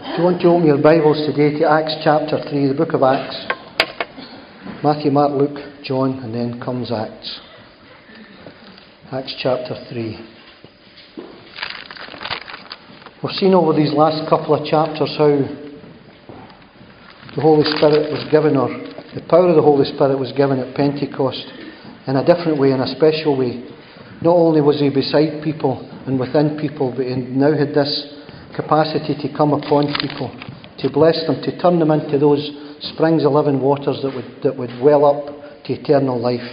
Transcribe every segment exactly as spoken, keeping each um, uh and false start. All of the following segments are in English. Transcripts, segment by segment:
If you want to open your Bibles today to Acts chapter three, the book of Acts. Matthew, Mark, Luke, John, and then comes Acts. Acts chapter three. We've seen over these last couple of chapters how the Holy Spirit was given, or the power of the Holy Spirit was given at Pentecost in a different way, in a special way. Not only was he beside people and within people, but he now had this capacity to come upon people, to bless them, to turn them into those springs of living waters that would that would well up to eternal life.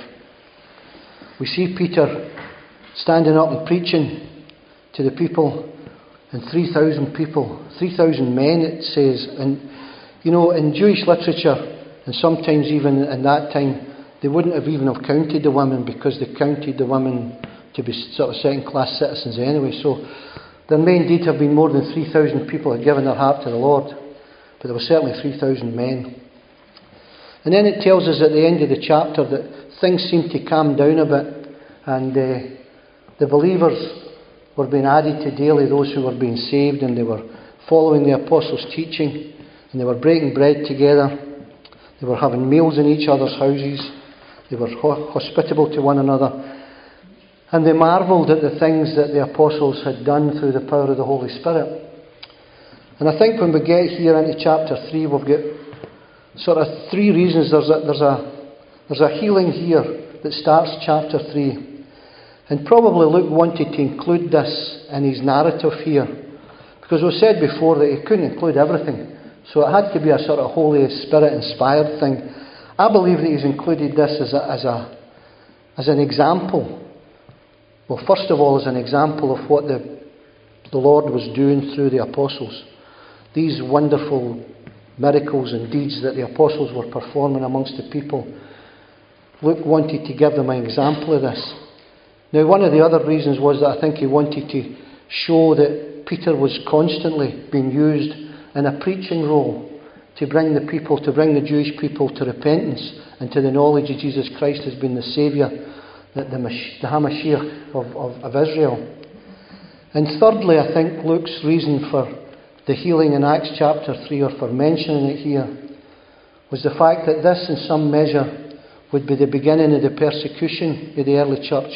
We see Peter standing up and preaching to the people, and three thousand people, three thousand men it says. And you know, in Jewish literature, and sometimes even in that time, they wouldn't have even have counted the women, because they counted the women to be sort of second class citizens anyway. So there may indeed have been more than three thousand people had given their heart to the Lord, but there were certainly three thousand men. And then it tells us at the end of the chapter that things seemed to calm down a bit, and uh, the believers were being added to daily, those who were being saved, and they were following the apostles' teaching, and they were breaking bread together, they were having meals in each other's houses, they were ho- hospitable to one another. And they marvelled at the things that the apostles had done through the power of the Holy Spirit. And I think when we get here into chapter three, we've got sort of three reasons. There's a, there's a, there's a healing here that starts chapter three. And probably Luke wanted to include this in his narrative here, because we said before that he couldn't include everything. So it had to be a sort of Holy Spirit-inspired thing. I believe that he's included this as a, as a, as an example. Well, first of all, as an example of what the, the Lord was doing through the apostles. These wonderful miracles and deeds that the apostles were performing amongst the people. Luke wanted to give them an example of this. Now, one of the other reasons was that I think he wanted to show that Peter was constantly being used in a preaching role to bring the people, to bring the Jewish people to repentance and to the knowledge of Jesus Christ as being the Saviour, the, the, the Hamashiach of, of, of Israel. And thirdly, I think Luke's reason for the healing in Acts chapter three, or for mentioning it here, was the fact that this in some measure would be the beginning of the persecution of the early church.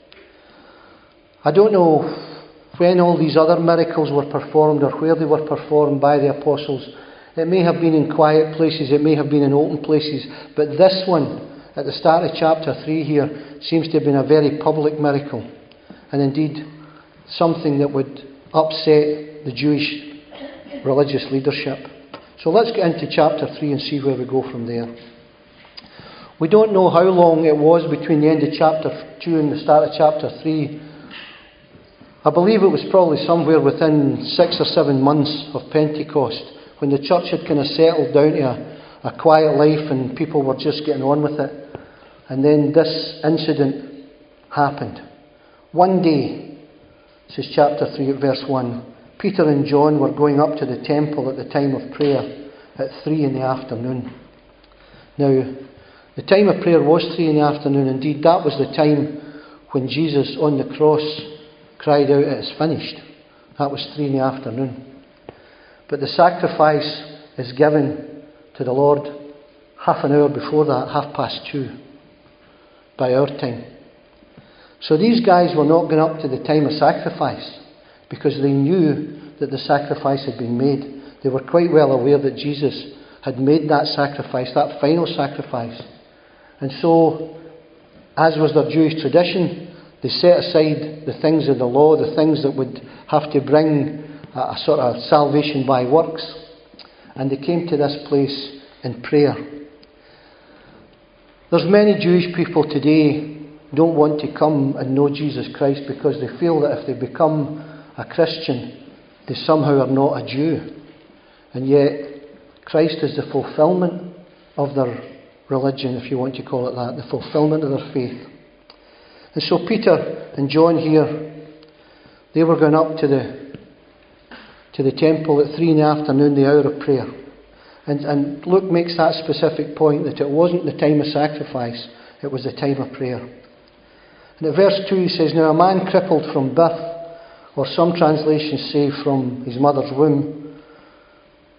I don't know when all these other miracles were performed or where they were performed by the apostles. It may have been in quiet places, it may have been in open places, but this one at the start of chapter three here seems to have been a very public miracle, and indeed something that would upset the Jewish religious leadership. So let's get into chapter three and see where we go from there. We don't know how long it was between the end of chapter two and the start of chapter three. I believe it was probably somewhere within six or seven months of Pentecost, when the church had kind of settled down to a, a quiet life and people were just getting on with it. And then this incident happened. One day, says chapter three at verse one, Peter and John were going up to the temple at the time of prayer at three in the afternoon. Now, the time of prayer was three in the afternoon. Indeed, that was the time when Jesus on the cross cried out, "It is finished." That was three in the afternoon. But the sacrifice is given to the Lord half an hour before that, half past two, by our time. So these guys were not going up to the time of sacrifice, because they knew that the sacrifice had been made. They were quite well aware that Jesus had made that sacrifice, that final sacrifice. And so, as was their Jewish tradition, they set aside the things of the law, the things that would have to bring a, a sort of salvation by works, and they came to this place in prayer. There's many Jewish people today don't want to come and know Jesus Christ, because they feel that if they become a Christian, they somehow are not a Jew. And yet, Christ is the fulfilment of their religion, if you want to call it that, the fulfilment of their faith. And so Peter and John here, they were going up to the to the temple at three in the afternoon, the hour of prayer. And, and Luke makes that specific point, that it wasn't the time of sacrifice, it was the time of prayer. And at verse two he says, "Now a man crippled from birth," or some translations say from his mother's womb,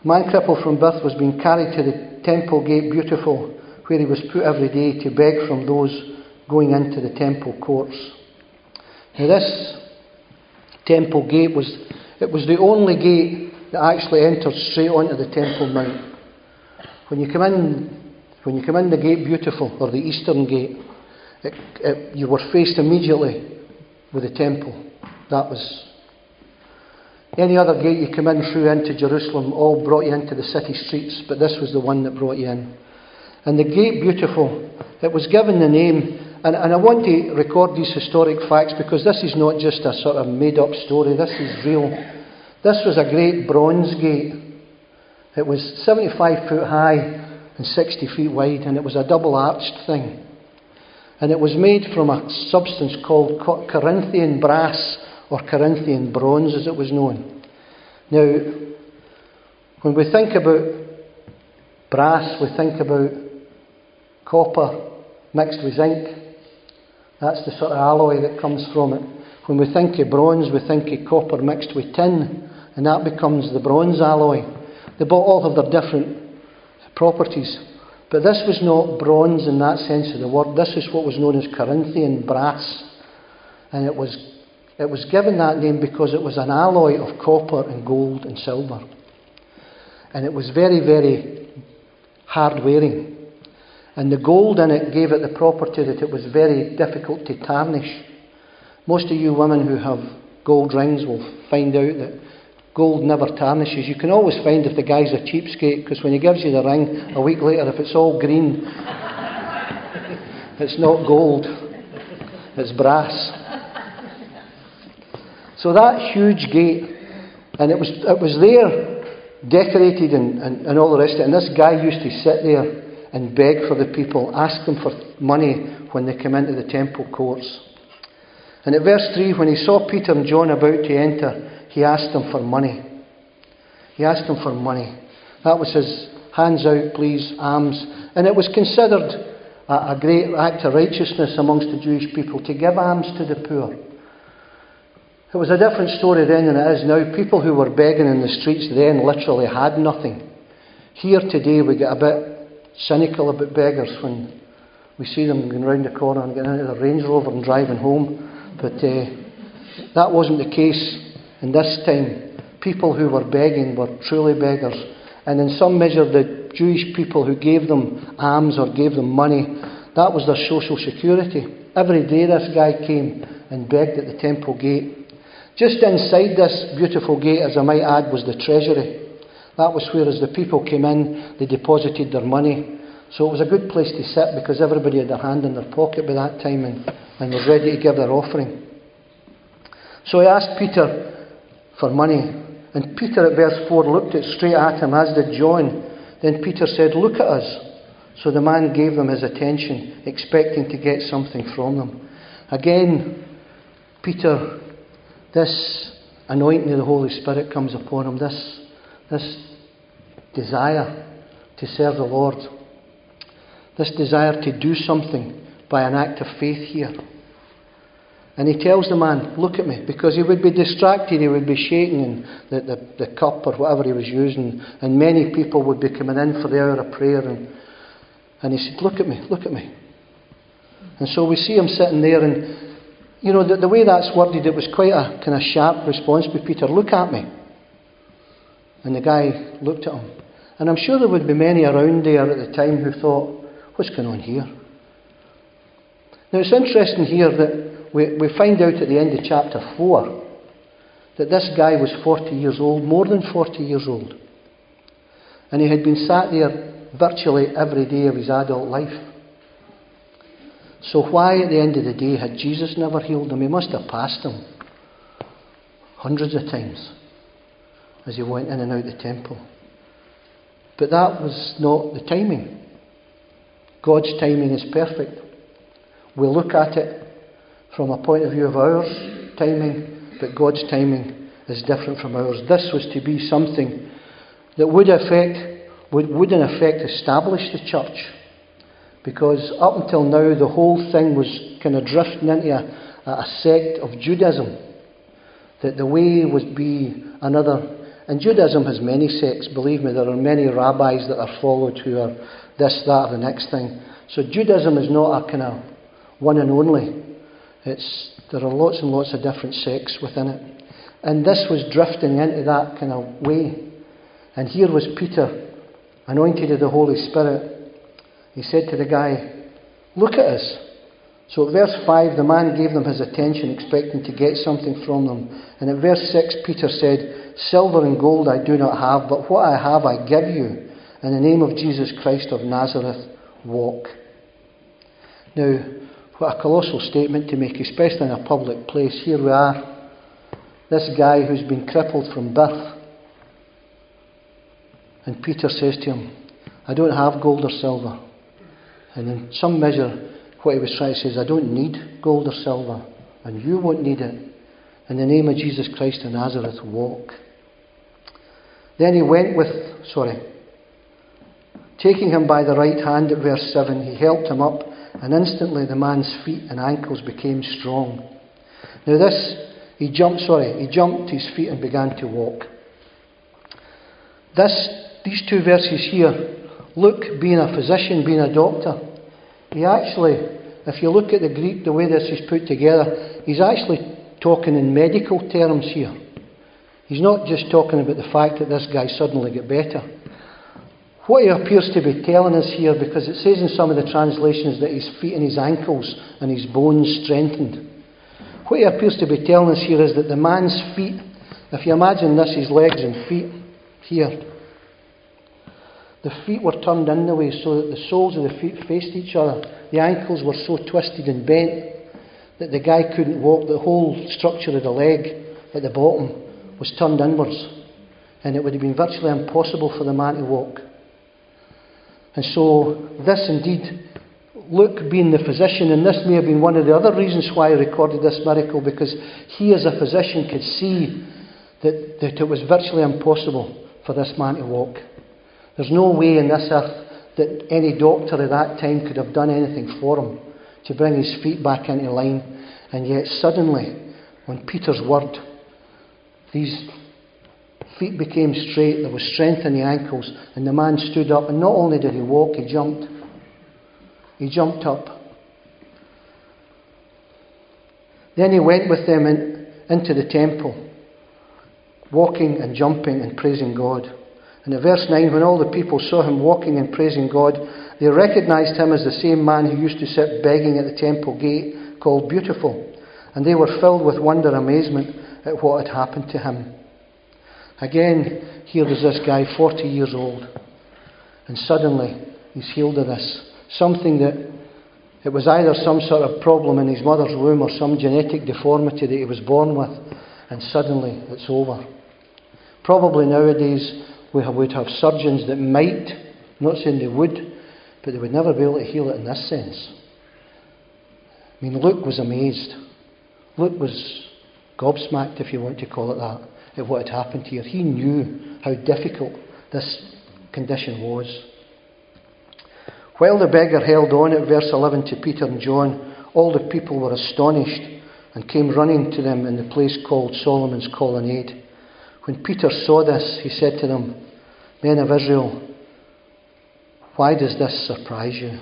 A man crippled from birth was being carried to the temple gate Beautiful, where he was put every day to beg from those going into the temple courts. Now this temple gate was, it was the only gate that actually entered straight onto the Temple Mount. When you come in, when you come in the gate Beautiful, or the Eastern Gate, it, it, you were faced immediately with the temple. That was any other gate you come in through into Jerusalem all brought you into the city streets, but this was the one that brought you in. And the gate Beautiful, it was given the name. And, and I want to record these historic facts because this is not just a sort of made-up story. This is real. This was a great bronze gate. It was seventy-five foot high and sixty feet wide, and it was a double-arched thing. And it was made from a substance called Corinthian brass, or Corinthian bronze as it was known. Now, when we think about brass, we think about copper mixed with zinc. That's the sort of alloy that comes from it. When we think of bronze, we think of copper mixed with tin, and that becomes the bronze alloy. They all have their different properties. But this was not bronze in that sense of the word. This is what was known as Corinthian brass. And it was, it was given that name because it was an alloy of copper and gold and silver. And it was very, very hard-wearing. And the gold in it gave it the property that it was very difficult to tarnish. Most of you women who have gold rings will find out that gold never tarnishes. You can always find if the guy's a cheapskate, because when he gives you the ring a week later, if it's all green, it's not gold, it's brass. So that huge gate, and it was it was there, decorated and, and, and all the rest of it, and this guy used to sit there and beg for the people, ask them for money when they come into the temple courts. And at verse three, when he saw Peter and John about to enter, he asked them for money. He asked them for money. That was his hands out, please, alms. And it was considered a, a great act of righteousness amongst the Jewish people to give alms to the poor. It was a different story then than it is now. People who were begging in the streets then literally had nothing. Here today we get a bit cynical about beggars when we see them going round the corner and getting into their Range Rover and driving home. But uh, that wasn't the case in this time. People who were begging were truly beggars. And in some measure the Jewish people who gave them alms or gave them money, that was their social security. Every day this guy came and begged at the temple gate. Just inside this beautiful gate, as I might add, was the treasury. That was where, as the people came in, they deposited their money. So it was a good place to sit because everybody had their hand in their pocket by that time and, and was ready to give their offering. So he asked Peter for money. And Peter at verse four looked it straight at him, as did John. Then Peter said, "Look at us." So the man gave them his attention, expecting to get something from them. Again, Peter, this anointing of the Holy Spirit comes upon him. This This desire to serve the Lord. This desire to do something by an act of faith here. And he tells the man, "Look at me," because he would be distracted, he would be shaking in the, the, the cup or whatever he was using, and many people would be coming in for the hour of prayer. And, and he said, "Look at me, look at me." And so we see him sitting there, and you know, the, the way that's worded, it was quite a kind of sharp response by Peter. "Look at me." And the guy looked at him. And I'm sure there would be many around there at the time who thought, "What's going on here?" Now it's interesting here that we, we find out at the end of chapter four that this guy was forty years old, more than forty years old. And he had been sat there virtually every day of his adult life. So why at the end of the day had Jesus never healed him? He must have passed him hundreds of times as he went in and out the temple. But that was not the timing. God's timing is perfect. We look at it from a point of view of our timing, but God's timing is different from ours. This was to be something that would affect, would, would in effect establish the church. Because up until now the whole thing was kind of drifting into a, a sect of Judaism. That the way would be another And Judaism has many sects, believe me, there are many rabbis that are followed who are this, that, or the next thing. So Judaism is not a kind of one and only. It's, there are lots and lots of different sects within it. And this was drifting into that kind of way. And here was Peter, anointed of the Holy Spirit. He said to the guy, look at us. So at verse five, the man gave them his attention, expecting to get something from them. And at verse six, Peter said, silver and gold I do not have, but what I have I give you. In the name of Jesus Christ of Nazareth, walk. Now, what a colossal statement to make, especially in a public place. Here we are, this guy who's been crippled from birth. And Peter says to him, I don't have gold or silver. And in some measure, what he was trying to say is, I don't need gold or silver, and you won't need it. In the name of Jesus Christ of Nazareth, walk. Then he went with, sorry, taking him by the right hand at verse seven, he helped him up, and instantly the man's feet and ankles became strong. Now this, he jumped, sorry, he jumped to his feet and began to walk. This, these two verses here, Luke being a physician, being a doctor, he actually, if you look at the Greek, the way this is put together, he's actually talking in medical terms here. He's not just talking about the fact that this guy suddenly got better. What he appears to be telling us here, because it says in some of the translations that his feet and his ankles and his bones strengthened. What he appears to be telling us here is that the man's feet, if you imagine this, his legs and feet here, the feet were turned in the way so that the soles of the feet faced each other. The ankles were so twisted and bent that the guy couldn't walk. The whole structure of the leg at the bottom was turned inwards, and it would have been virtually impossible for the man to walk. And so this indeed, Luke being the physician, and this may have been one of the other reasons why he recorded this miracle, because he as a physician could see that, that it was virtually impossible for this man to walk. There's no way in this earth that any doctor at that time could have done anything for him to bring his feet back into line. And yet suddenly, when Peter's word, these feet became straight, there was strength in the ankles, and the man stood up, and not only did he walk, he jumped. He jumped up. Then he went with them in, into the temple, walking and jumping and praising God. And at verse nine, when all the people saw him walking and praising God, they recognised him as the same man who used to sit begging at the temple gate, called Beautiful. And they were filled with wonder and amazement at what had happened to him. Again, here was this guy, forty years old, and suddenly he's healed of this. Something that, it was either some sort of problem in his mother's womb or some genetic deformity that he was born with, and suddenly it's over. Probably nowadays we would have surgeons that might, I'm not saying they would, but they would never be able to heal it in this sense. I mean, Luke was amazed. Luke was gobsmacked, if you want to call it that, at what had happened here. He knew how difficult this condition was. While the beggar held on at verse eleven to Peter and John, all the people were astonished and came running to them in the place called Solomon's Colonnade. When Peter saw this, he said to them, Men of Israel, why does this surprise you?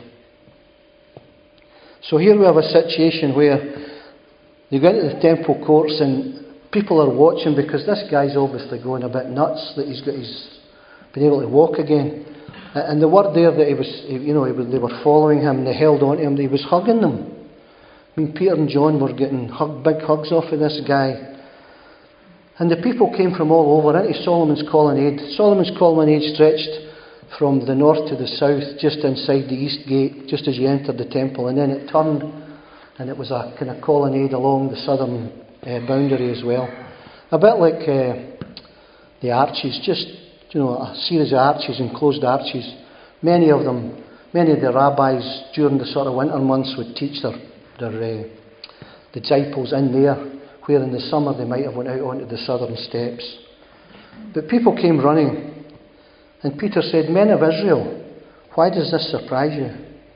So here we have a situation where you go into the temple courts and people are watching, because this guy's obviously going a bit nuts that he's got his been able to walk again. And the word there that he was, you know, he was, they were following him, they held on to him, he was hugging them. I mean, Peter and John were getting hug, big hugs off of this guy. And the people came from all over into Solomon's Colonnade. Solomon's Colonnade stretched from the north to the south, just inside the east gate, just as you entered the temple. And then it turned, and it was a kind of colonnade along the southern uh, boundary as well. A bit like uh, the arches, just, you know, a series of arches, enclosed arches. Many of them, many of the rabbis during the sort of winter months would teach their, their uh, disciples in there, where in the summer they might have went out onto the southern steps. But people came running, and Peter said, Men of Israel, why does this surprise you?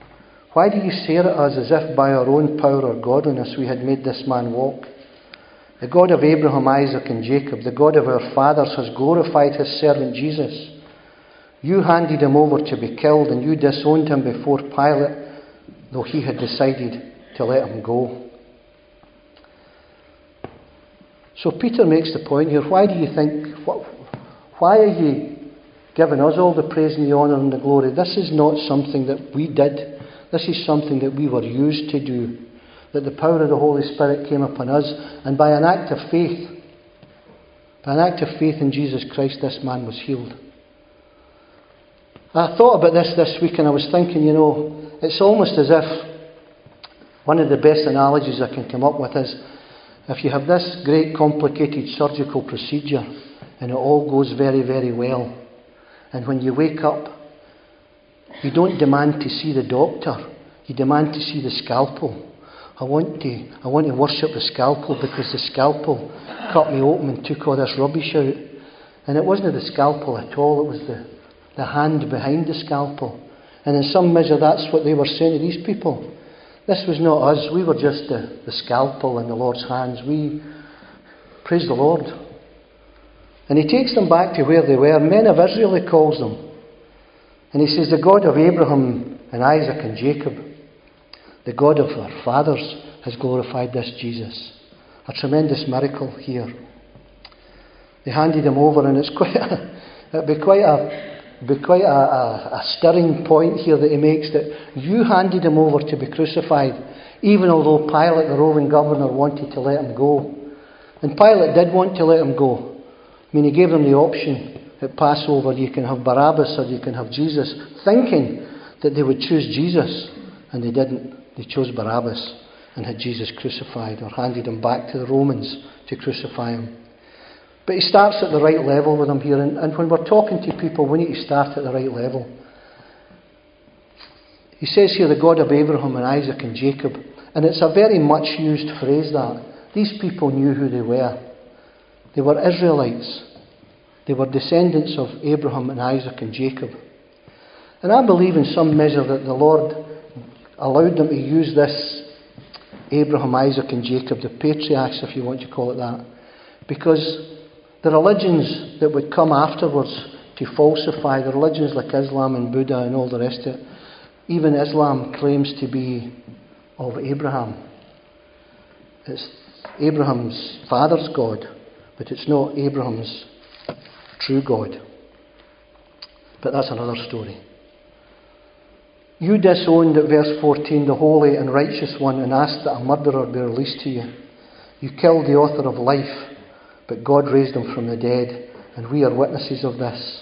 Why do you stare at us as if by our own power or godliness we had made this man walk? The God of Abraham, Isaac and Jacob, the God of our fathers, has glorified his servant Jesus. You handed him over to be killed, and you disowned him before Pilate, though he had decided to let him go. So Peter makes the point here. Why do you think, why are you giving us all the praise and the honour and the glory? This is not something that we did. This is something that we were used to do. That the power of the Holy Spirit came upon us, and by an act of faith, by an act of faith in Jesus Christ, this man was healed. I thought about this this week, and I was thinking, you know, it's almost as if one of the best analogies I can come up with is if you have this great complicated surgical procedure and it all goes very, very well, and when you wake up, you don't demand to see the doctor, you demand to see the scalpel. I want to, I want to worship the scalpel because the scalpel cut me open and took all this rubbish out. And it wasn't the scalpel at all, it was the, the hand behind the scalpel. And in some measure that's what they were saying to these people. This was not us, we were just the, the scalpel in the Lord's hands. We, praise the Lord. And he takes them back to where they were. Men of Israel, he calls them. And he says, the God of Abraham and Isaac and Jacob, the God of our fathers, has glorified this Jesus. A tremendous miracle here. They handed him over, and it's quite a, it'd be quite a, be quite a, a, a stirring point here that he makes, that you handed him over to be crucified, even although Pilate, the Roman governor, wanted to let him go. And Pilate did want to let him go. I mean, he gave them the option at Passover, you can have Barabbas or you can have Jesus, thinking that they would choose Jesus, and they didn't. They chose Barabbas and had Jesus crucified, or handed him back to the Romans to crucify him. But he starts at the right level with them here, and, and when we're talking to people, we need to start at the right level. He says here, the God of Abraham and Isaac and Jacob, and it's a very much used phrase that. These people knew who they were. They were Israelites. They were descendants of Abraham and Isaac and Jacob. And I believe in some measure that the Lord allowed them to use this Abraham, Isaac and Jacob, the patriarchs, if you want to call it that, because the religions that would come afterwards to falsify, the religions like Islam and Buddha and all the rest of it, even Islam claims to be of Abraham. It's Abraham's father's God, but it's not Abraham's true God. But that's another story. You disowned, at verse fourteen, the holy and righteous one, and asked that a murderer be released to you. You killed the author of life, but God raised him from the dead, and we are witnesses of this.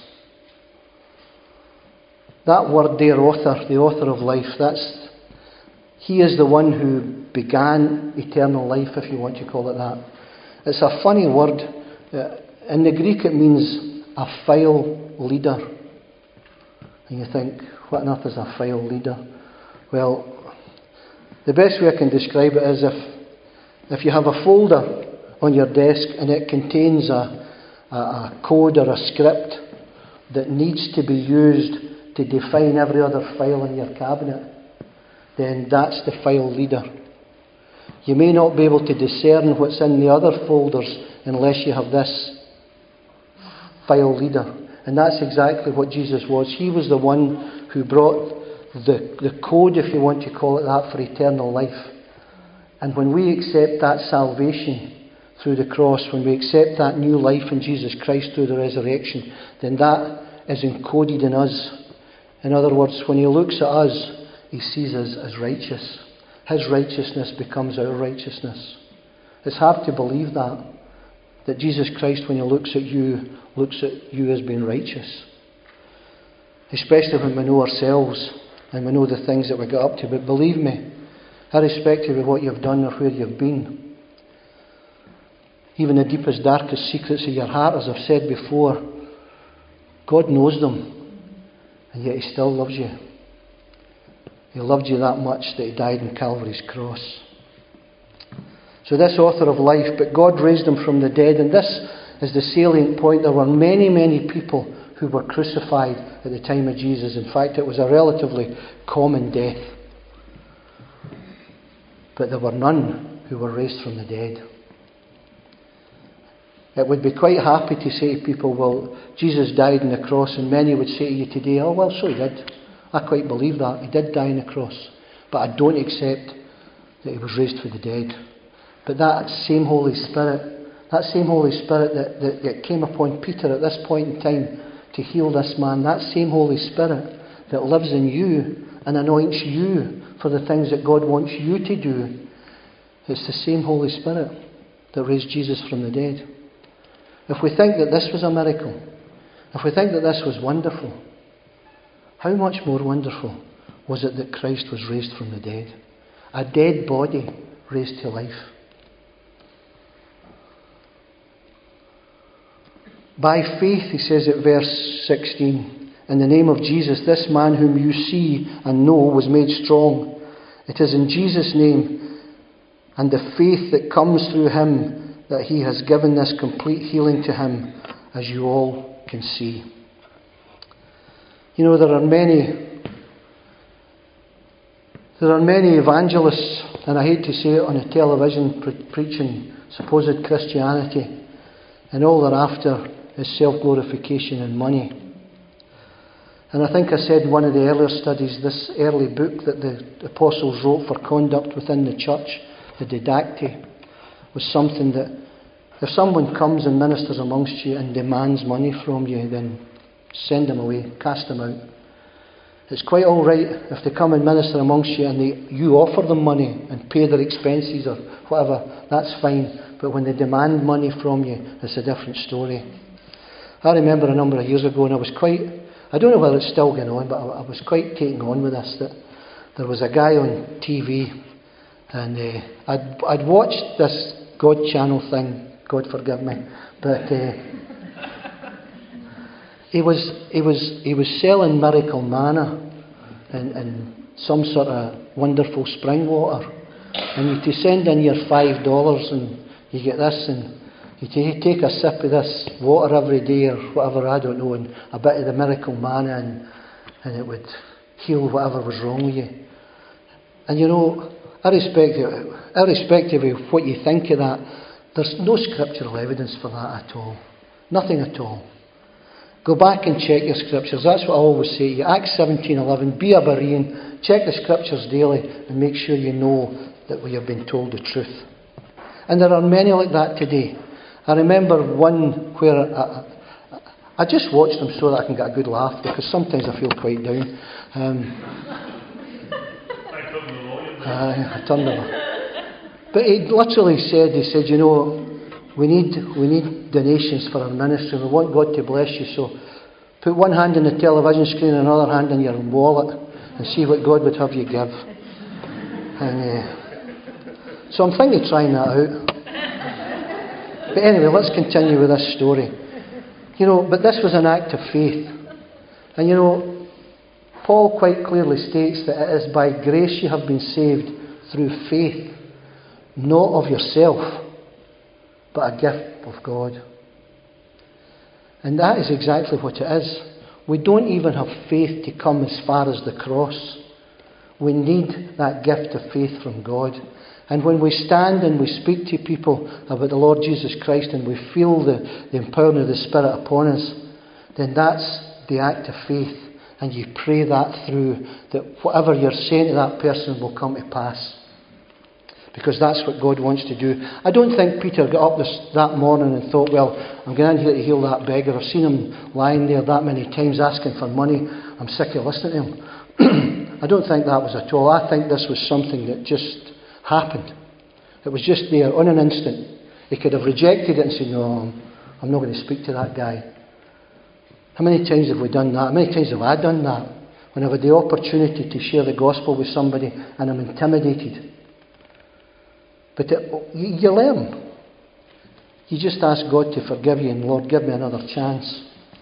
That word there, author, the author of life, that's he is the one who began eternal life, if you want to call it that. It's a funny word. In the Greek it means a file leader. And you think, what on earth is a file leader? Well, the best way I can describe it is if if you have a folder on your desk and it contains a, a, a code or a script that needs to be used to define every other file in your cabinet, then that's the file leader. You may not be able to discern what's in the other folders unless you have this file leader. And that's exactly what Jesus was. He was the one who brought the, the code, if you want to call it that, for eternal life. And when we accept that salvation through the cross, when we accept that new life in Jesus Christ through the resurrection, then that is encoded in us. In other words, when he looks at us, he sees us as righteous. His righteousness becomes our righteousness. It's hard to believe that. That Jesus Christ, when he looks at you, looks at you as being righteous. Especially when we know ourselves and we know the things that we got up to. But believe me, irrespective of what you've done or where you've been, even the deepest, darkest secrets of your heart, as I've said before, God knows them, and yet he still loves you. He loved you that much that he died on Calvary's cross. So this author of life, but God raised him from the dead, and this is the salient point. There were many, many people who were crucified at the time of Jesus. In fact, it was a relatively common death. But there were none who were raised from the dead. it would be quite happy to say to people, well, Jesus died on the cross, and many would say to you today, oh, well, so he did. I quite believe that. He did die on the cross. But I don't accept that he was raised from the dead. But that same Holy Spirit, that same Holy Spirit that, that, that came upon Peter at this point in time to heal this man, that same Holy Spirit that lives in you and anoints you for the things that God wants you to do, it's the same Holy Spirit that raised Jesus from the dead. If we think that this was a miracle, if we think that this was wonderful, how much more wonderful was it that Christ was raised from the dead? A dead body raised to life. By faith, he says at verse sixteen, in the name of Jesus, this man whom you see and know was made strong. It is in Jesus' name and the faith that comes through him that he has given this complete healing to him, as you all can see. You know, there are many, there are many evangelists, and I hate to say it, on the television pre- preaching supposed Christianity, and all they're after is self-glorification and money. And I think I said in one of the earlier studies, this early book that the apostles wrote for conduct within the church, the Didacte, was something that if someone comes and ministers amongst you and demands money from you, then send them away, cast them out. It's quite all right if they come and minister amongst you and they, you offer them money and pay their expenses or whatever, that's fine. But when they demand money from you, it's a different story. I remember a number of years ago, and I was quite, I don't know whether it's still going on, but I, I was quite taking on with this, that there was a guy on T V, and uh, I'd, I'd watched this God channel thing, God forgive me, but uh, he was he was he was selling miracle manna and, and some sort of wonderful spring water, and you to send in your five dollars and you get this, and you take a sip of this water every day or whatever, I don't know, and a bit of the miracle manna, and and it would heal whatever was wrong with you. And you know, irrespective irrespective of what you think of that, there's no scriptural evidence for that at all. Nothing at all. Go back and check your scriptures. That's what I always say to you. Acts seventeen eleven, be a Berean, check the scriptures daily and make sure you know that we have been told the truth. And there are many like that today. I remember one where I, I, I just watched them so that I can get a good laugh, because sometimes I feel quite down. Um, I, I turned them. But he literally said, he said, you know, we need we need donations for our ministry. We want God to bless you. So put one hand on the television screen and another hand in your wallet and see what God would have you give. And uh, so I'm thinking of trying that out. But anyway, let's continue with this story. You know, but this was an act of faith. And you know, Paul quite clearly states that it is by grace you have been saved through faith, not of yourself, but a gift of God. And that is exactly what it is. We don't even have faith to come as far as the cross. We need that gift of faith from God. And when we stand and we speak to people about the Lord Jesus Christ and we feel the, the empowering of the Spirit upon us, then that's the act of faith. And you pray that through, that whatever you're saying to that person will come to pass. Because that's what God wants to do. I don't think Peter got up this, that morning and thought, well, I'm going in here to heal that beggar. I've seen him lying there that many times asking for money. I'm sick of listening to him. I don't think that was at all. I think this was something that just happened. It was just there on an instant. He could have rejected it and said, no, I'm not going to speak to that guy. How many times have we done that? How many times have I done that? When I've had the opportunity to share the gospel with somebody and I'm intimidated. But it, you, you learn. You just ask God to forgive you and, Lord, give me another chance.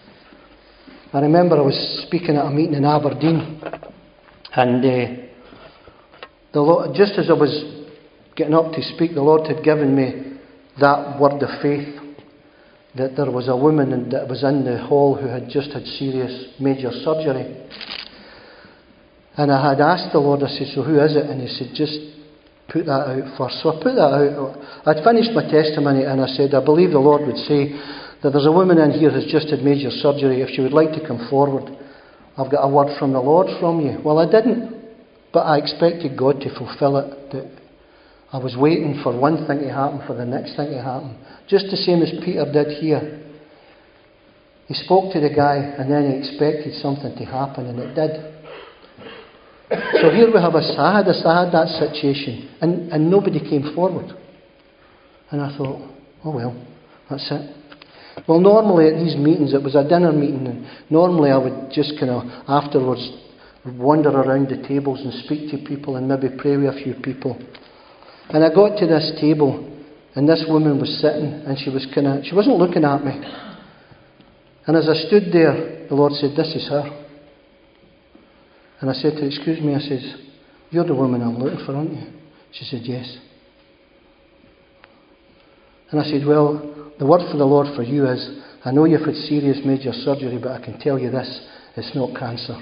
I remember I was speaking at a meeting in Aberdeen, and uh, the Lord, just as I was getting up to speak, the Lord had given me that word of faith, that there was a woman that was in the hall who had just had serious major surgery. And I had asked the Lord, I said, so who is it? And he said, just put that out first. So I put that out. I'd finished my testimony and I said, I believe the Lord would say that there's a woman in here who's just had major surgery. If she would like to come forward, I've got a word from the Lord from you. Well, I didn't, but I expected God to fulfill it. That I was waiting for one thing to happen, for the next thing to happen. Just the same as Peter did here. He spoke to the guy and then he expected something to happen, and it did. So here we have a, I had, a, I had that situation, and, and nobody came forward. And I thought, oh well, that's it. Well, normally at these meetings, it was a dinner meeting, and normally I would just kind of afterwards wander around the tables and speak to people and maybe pray with a few people. And I got to this table, and this woman was sitting, and she was kind of, she wasn't looking at me. And as I stood there, the Lord said, this is her. And I said to her, excuse me, I says, you're the woman I'm looking for, aren't you? She said, yes. And I said, well, the word for the Lord for you is, I know you've had serious major surgery, but I can tell you this, it's not cancer.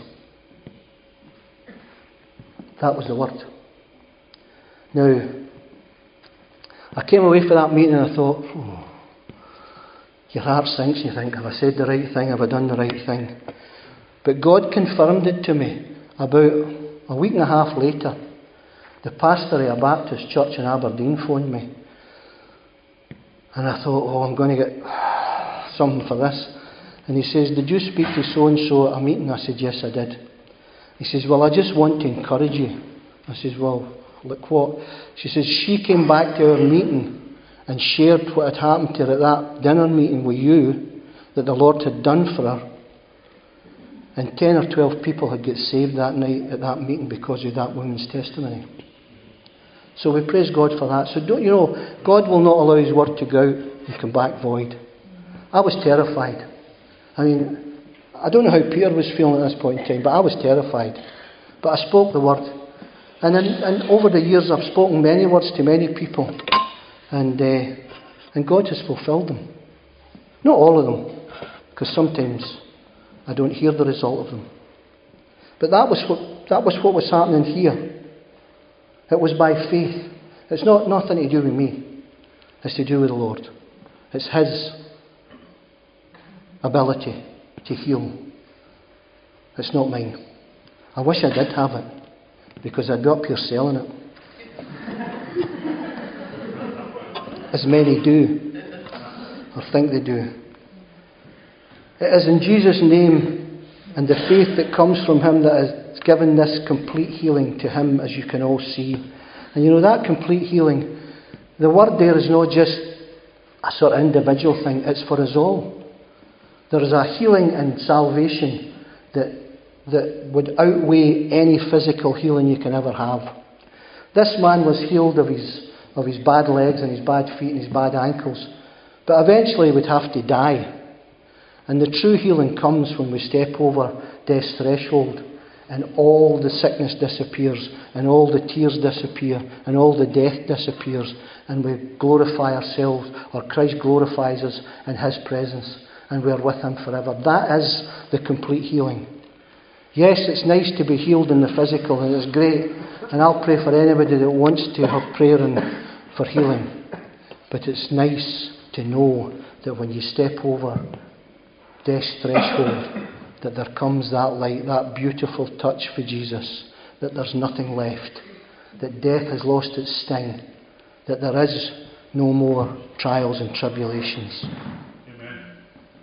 That was the word. Now, I came away from that meeting and I thought, oh, your heart sinks, you think, have I said the right thing, have I done the right thing? But God confirmed it to me. About a week and a half later, the pastor of a Baptist church in Aberdeen phoned me. And I thought, oh, I'm going to get something for this. And he says, did you speak to so-and-so at a meeting? I said, yes, I did. He says, well, I just want to encourage you. I says, well, look what? She says, she came back to our meeting and shared what had happened to her at that dinner meeting with you, that the Lord had done for her. And ten or twelve people had got saved that night at that meeting because of that woman's testimony. So we praise God for that. So don't you know, God will not allow His word to go out and come back void. I was terrified. I mean, I don't know how Peter was feeling at this point in time, but I was terrified. But I spoke the word. And, in, and over the years I've spoken many words to many people. And, uh, and God has fulfilled them. Not all of them, because sometimes I don't hear the result of them. But that was what that was what was happening here. It was by faith. It's not nothing to do with me. It's to do with the Lord. It's His ability to heal. It's not mine. I wish I did have it, because I'd be up here selling it. As many do, or think they do. It is in Jesus' name and the faith that comes from Him that has given this complete healing to Him, as you can all see. And you know, that complete healing, the word there is not just a sort of individual thing, it's for us all. There is a healing and salvation that, that would outweigh any physical healing you can ever have. This man was healed of his, of his bad legs and his bad feet and his bad ankles, but eventually would have to die. And the true healing comes when we step over death's threshold and all the sickness disappears and all the tears disappear and all the death disappears and we glorify ourselves, or Christ glorifies us in His presence and we're with Him forever. That is the complete healing. Yes, it's nice to be healed in the physical, and it's great, and I'll pray for anybody that wants to have prayer and for healing. But it's nice to know that when you step over death's threshold, that there comes that light, that beautiful touch for Jesus, that there's nothing left, that death has lost its sting, that there is no more trials and tribulations. Amen.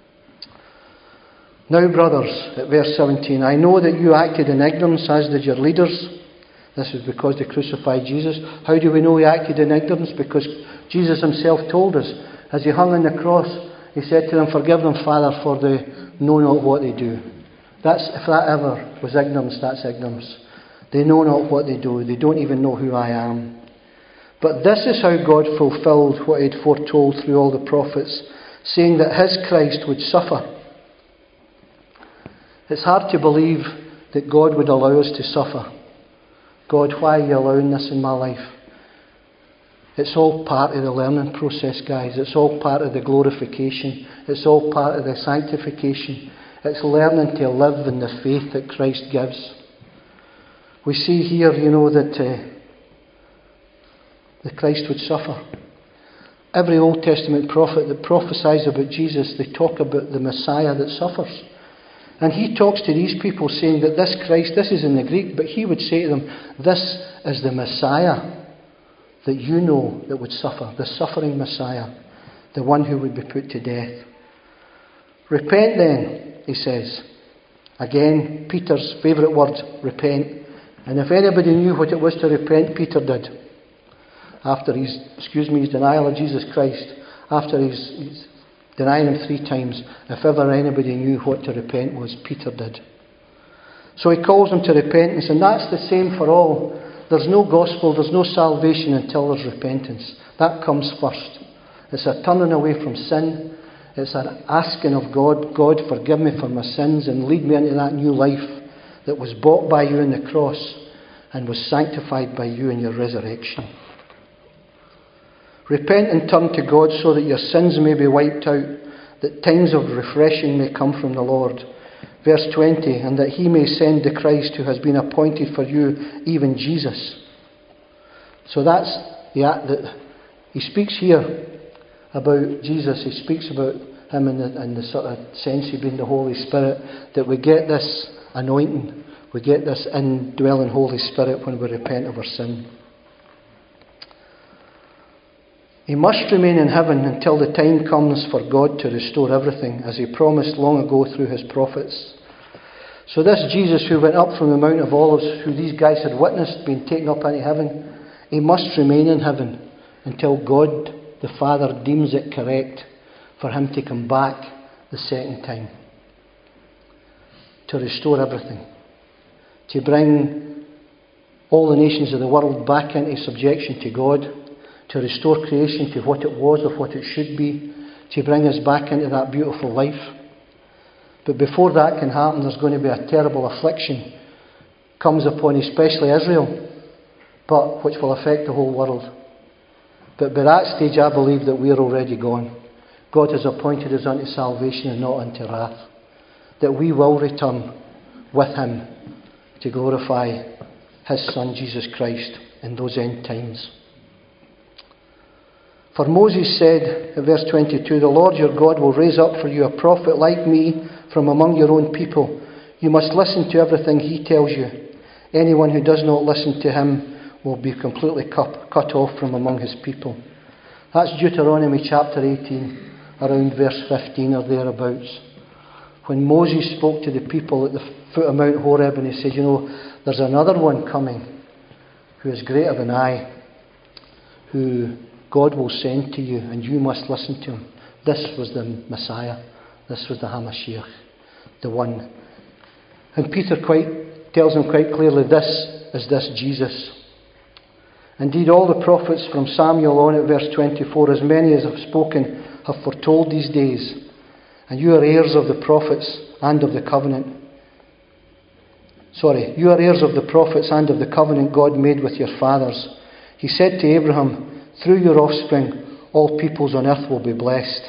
Now, brothers, at verse seventeen, I know that you acted in ignorance, as did your leaders. This is because they crucified Jesus. How do we know he acted in ignorance? Because Jesus Himself told us, as He hung on the cross, He said to them, forgive them, Father, for they know not what they do. That's, if that ever was ignorance, that's ignorance. They know not what they do. They don't even know who I am. But this is how God fulfilled what He had foretold through all the prophets, saying that His Christ would suffer. It's hard to believe that God would allow us to suffer. God, why are you allowing this in my life? It's all part of the learning process, guys. It's all part of the glorification. It's all part of the sanctification. It's learning to live in the faith that Christ gives. We see here, you know, that uh, that Christ would suffer. Every Old Testament prophet that prophesies about Jesus, they talk about the Messiah that suffers. And he talks to these people saying that this Christ, this is in the Greek, but he would say to them, this is the Messiah that you know that would suffer, the suffering Messiah, the one who would be put to death. Repent then, he says. Again, Peter's favourite word, repent. And if anybody knew what it was to repent, Peter did. After his, excuse me, his denial of Jesus Christ, after his, his denying him three times, if ever anybody knew what to repent was, Peter did. So he calls them to repentance, and that's the same for all. There's no gospel, there's no salvation until there's repentance. That comes first. It's a turning away from sin. It's an asking of God, God, forgive me for my sins and lead me into that new life that was bought by you in the cross and was sanctified by you in your resurrection. Repent and turn to God so that your sins may be wiped out, that times of refreshing may come from the Lord. Verse twenty, and that he may send the Christ who has been appointed for you, even Jesus. So that's the act that he speaks here about Jesus. He speaks about him in the, in the sort of sense he being the Holy Spirit, that we get this anointing, we get this indwelling Holy Spirit when we repent of our sin. He must remain in heaven until the time comes for God to restore everything, as he promised long ago through his prophets. So this Jesus who went up from the Mount of Olives, who these guys had witnessed being taken up into heaven, he must remain in heaven until God the Father deems it correct for him to come back the second time, to restore everything, to bring all the nations of the world back into subjection to God, to restore creation to what it was or what it should be, to bring us back into that beautiful life. But before that can happen, there's going to be a terrible affliction comes upon especially Israel, but which will affect the whole world. But by that stage I believe that we are already gone. God has appointed us unto salvation and not unto wrath. That we will return with him to glorify his Son Jesus Christ in those end times. For Moses said in verse twenty-two, the Lord your God will raise up for you a prophet like me from among your own people. You must listen to everything he tells you. Anyone who does not listen to him will be completely cut, cut off from among his people. That's Deuteronomy chapter eighteen, around verse fifteen or thereabouts. When Moses spoke to the people at the foot of Mount Horeb, and he said, you know, there's another one coming who is greater than I, who God will send to you, and you must listen to him. This was the Messiah. This was the HaMashiach, the one. And Peter quite tells him quite clearly, this is this Jesus. Indeed, all the prophets from Samuel on at verse twenty-four, as many as have spoken, have foretold these days. And you are heirs of the prophets and of the covenant. Sorry, you are heirs of the prophets and of the covenant God made with your fathers. He said to Abraham, through your offspring, all peoples on earth will be blessed.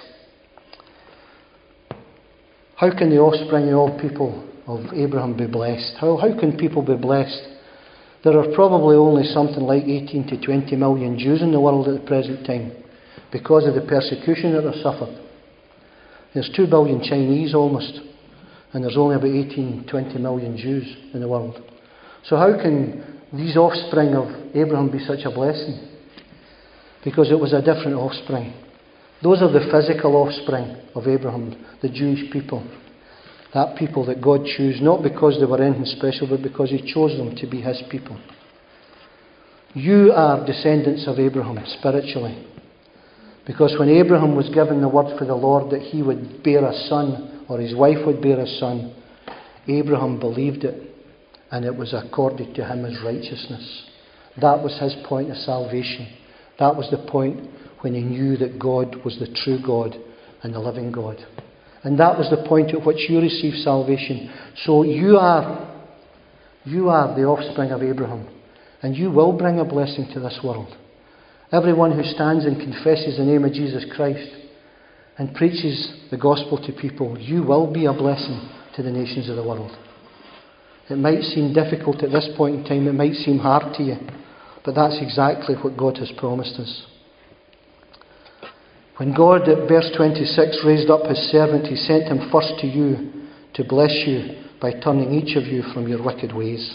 How can the offspring of all people of Abraham be blessed? How, how can people be blessed? There are probably only something like eighteen to twenty million Jews in the world at the present time because of the persecution that they suffered. There's two billion Chinese almost, and there's only about eighteen to twenty million Jews in the world. So how can these offspring of Abraham be such a blessing? Because it was a different offspring. Those are the physical offspring of Abraham, the Jewish people. That people that God chose, not because they were anything special, but because he chose them to be his people. You are descendants of Abraham spiritually. Because when Abraham was given the word for the Lord that he would bear a son, or his wife would bear a son, Abraham believed it, and it was accorded to him as righteousness. That was his point of salvation. That was the point when he knew that God was the true God and the living God. And that was the point at which you received salvation. So you are, you are the offspring of Abraham, and you will bring a blessing to this world. Everyone who stands and confesses the name of Jesus Christ and preaches the gospel to people, you will be a blessing to the nations of the world. It might seem difficult at this point in time, it might seem hard to you, But that's exactly what God has promised us. When God, at verse twenty-six, raised up his servant, he sent him first to you to bless you by turning each of you from your wicked ways.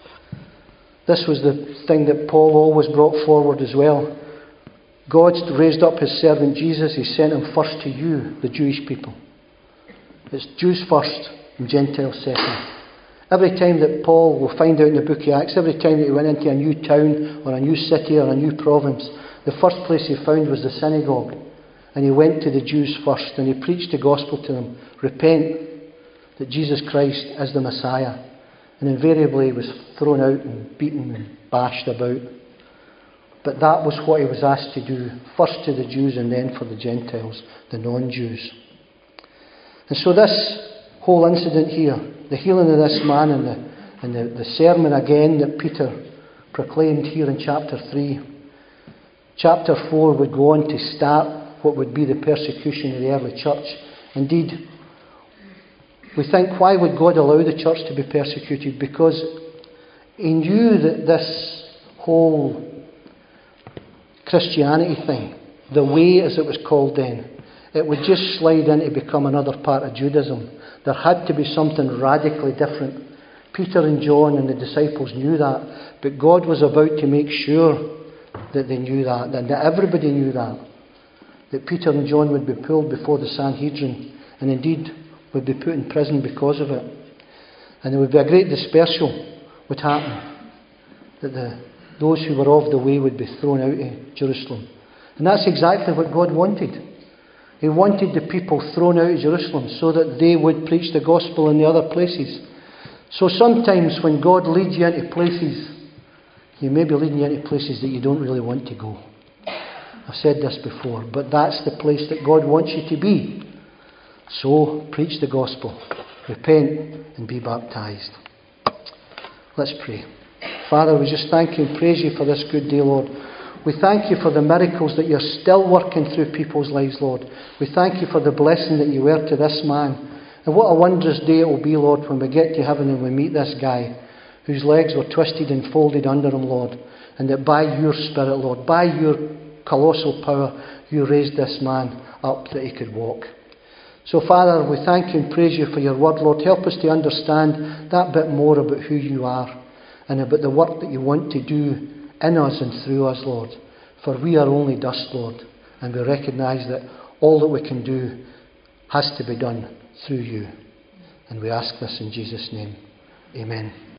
This was the thing that Paul always brought forward as well. God raised up his servant Jesus. He sent him first to you, the Jewish people. It's Jews first and Gentiles second. Every time that Paul, will find out in the book of Acts, every time that he went into a new town or a new city or a new province, the first place he found was the synagogue. And he went to the Jews first and he preached the gospel to them. Repent that Jesus Christ is the Messiah. And invariably he was thrown out and beaten and bashed about. But that was what he was asked to do, first to the Jews and then for the Gentiles, the non-Jews. And so this whole incident here, the healing of this man and the, and the, the sermon again that Peter proclaimed here in chapter three, chapter four would go on to start what would be the persecution of the early church. Indeed, we think, why would God allow the church to be persecuted? Because he knew that this whole Christianity thing, the way as it was called then, it would just slide in to become another part of Judaism. There had to be something radically different. Peter and John and the disciples knew that, but God was about to make sure that they knew that, and that everybody knew that. That Peter and John would be pulled before the Sanhedrin, and indeed would be put in prison because of it. And there would be a great dispersal would happen. That the, those who were of the way would be thrown out of Jerusalem. And that's exactly what God wanted. He wanted the people thrown out of Jerusalem so that they would preach the gospel in the other places. So sometimes when God leads you into places, He may be leading you into places that you don't really want to go. I've said this before, but that's the place that God wants you to be. So, preach the gospel, repent and be baptised. Let's pray. Father, we just thank you and praise you for this good day, Lord. We thank you for the miracles that you're still working through people's lives, Lord. We thank you for the blessing that you were to this man. And what a wondrous day it will be, Lord, when we get to heaven and we meet this guy whose legs were twisted and folded under him, Lord. And that by your Spirit, Lord, by your colossal power, you raised this man up that he could walk. So, Father, we thank you and praise you for your word, Lord. Help us to understand that bit more about who you are and about the work that you want to do in us and through us, Lord. For we are only dust, Lord, and we recognise that all that we can do has to be done through you. And we ask this in Jesus' name. Amen.